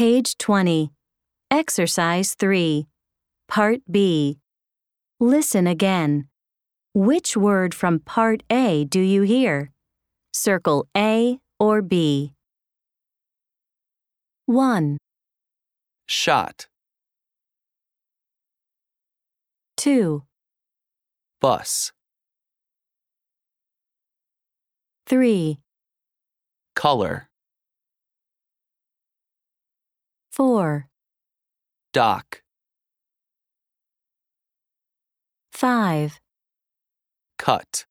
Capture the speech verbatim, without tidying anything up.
Page twenty. Exercise three. Part B. Listen again. Which word from Part A do you hear? Circle A or B. one, shot, two, bus, three, color, four, dock, five, cut.